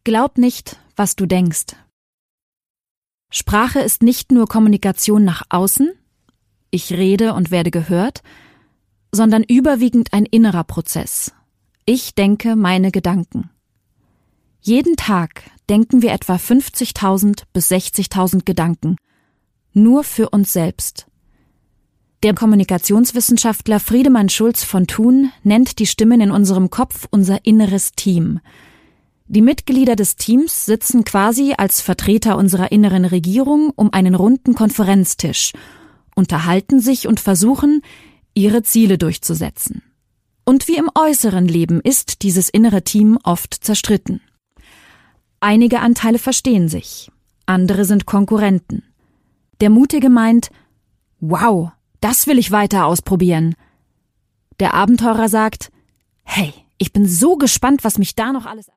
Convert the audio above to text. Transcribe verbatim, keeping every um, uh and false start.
Glaub nicht, was du denkst. Sprache ist nicht nur Kommunikation nach außen, ich rede und werde gehört, sondern überwiegend ein innerer Prozess. Ich denke meine Gedanken. Jeden Tag denken wir etwa fünfzigtausend bis sechzigtausend Gedanken, nur für uns selbst. Der Kommunikationswissenschaftler Friedemann Schulz von Thun nennt die Stimmen in unserem Kopf unser inneres Team. Die Mitglieder des Teams sitzen quasi als Vertreter unserer inneren Regierung um einen runden Konferenztisch, unterhalten sich und versuchen, ihre Ziele durchzusetzen. Und wie im äußeren Leben ist dieses innere Team oft zerstritten. Einige Anteile verstehen sich, andere sind Konkurrenten. Der Mutige meint, wow, das will ich weiter ausprobieren. Der Abenteurer sagt, hey, ich bin so gespannt, was mich da noch alles